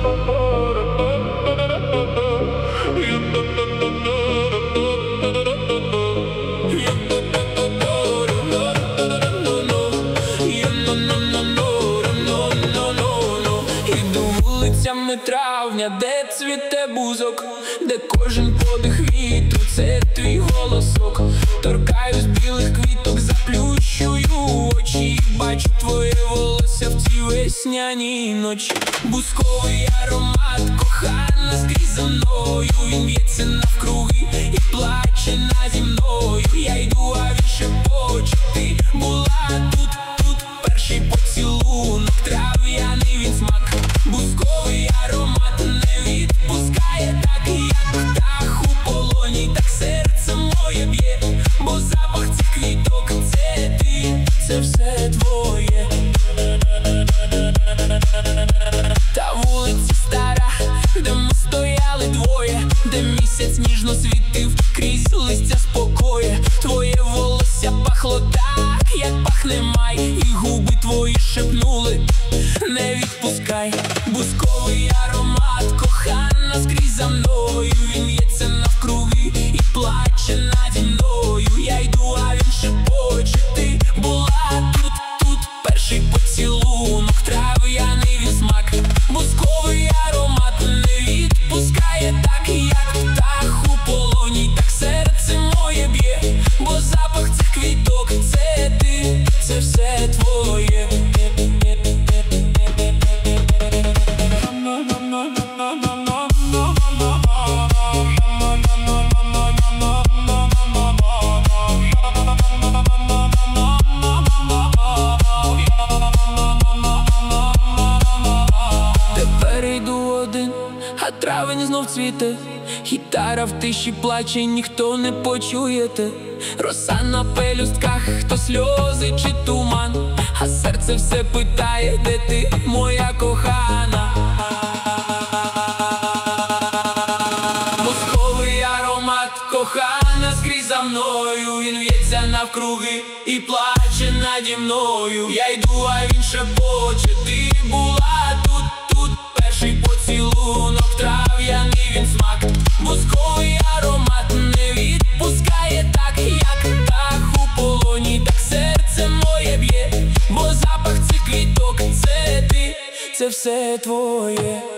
Іду вулицями травня, де цвіте бузок, де кожен подих вітру – це твій голосок. Торкаюсь білих квіток, заплющую очі, бачу твоє волосся в цій весняній ночі. Бузковий аромат, кохана скрізь за мною, він в'ється навкруги і плаче наді мною. Я йду, а він шепоче, ти була тут, тут. Перший поцілунок, трав'яний він смак. Бузковий аромат не відпускає, так як птах у полоні, так серце моє б'є, бо запах цих квіток – це ти, це все твоє. Та вулиця стара, де ми стояли двоє, де місяць ніжно світив крізь листя спокоє. Твоє волосся пахло так, як пахне май, і губи твої шепнули: не відпускай. Бузковий аромат, кохана скрізь за мною, він в'ється навкруги і плаче наді мною. Я йду, а він шепоче, ти була тут, тут. Перший поцілунок, трав'яний він смак. Бузковий аромат не відпускає, так як птах у полоні, так серце моє б'є, бо запах цих квіток – це ти, це все твоє. Тепер йду один, а травень знов цвіте. Гітара в тиші плаче, ніхто не почуєте. Роса на пелюстках, то сльози чи туман, а серце все питає: де ти, моя кохана? Бузковий аромат, кохана скрізь за мною, він в'ється навкруги і плаче наді мною. Я йду, а він шепоче, ти була тут, тут. Перший поцілунок, трав'яний він смак. Бузковий аромат не відпускає, так як птах у полоні, так серце моє б'є, бо запах цих квіток – це ти, це все твоє.